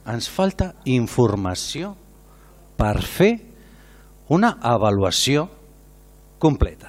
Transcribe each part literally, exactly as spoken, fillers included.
ens falta informació per fer una avaluació completa.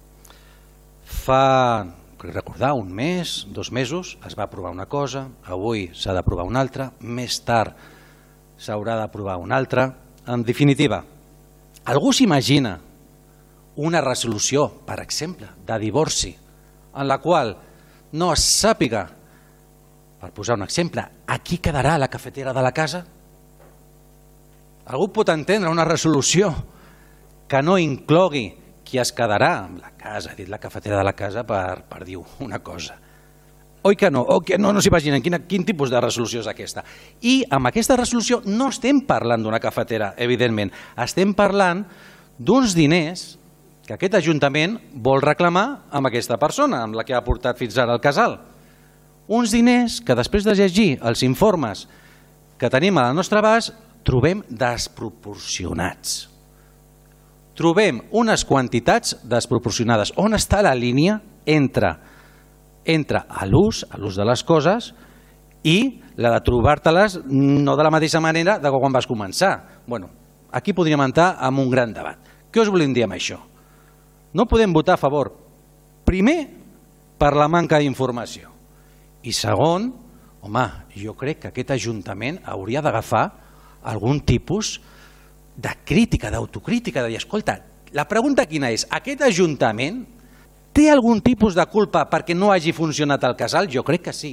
Fa, crec recordar, un mes, dos mesos, es va aprovar una cosa, avui s'ha d'aprovar una altra, més tard s'haurà d'aprovar una altra. En definitiva, algú s'imagina una resolució, per exemple, de divorci, en la qual no es sàpiga, per posar un exemple, a qui quedarà la cafetera de la casa? Algú pot entendre una resolució que no inclogui qui es quedarà amb la casa, dit la cafetera de la casa per, per dir una cosa. Oi que no? Oi que no, no s'imaginen quin, quin tipus de resolució és aquesta. I amb aquesta resolució no estem parlant d'una cafetera, evidentment. Estem parlant d'uns diners que aquest Ajuntament vol reclamar amb aquesta persona, amb la que ha portat fins ara al casal. Uns diners que després de llegir els informes que tenim a la nostra abast trobem desproporcionats. Trobem unes quantitats desproporcionades. On està la línia entre, entre l'ús, l'ús de les coses i la de trobar-te-les no de la mateixa manera de quan vas començar? Bueno, aquí podríem entrar en un gran debat. Què us volem dir amb això? No podem votar a favor, primer, per la manca d'informació. I segon, home, jo crec que aquest Ajuntament hauria d'agafar algun tipus de crítica, d'autocrítica, de dir, escolta, la pregunta quina és, aquest Ajuntament té algun tipus de culpa perquè no hagi funcionat el casal? Jo crec que sí.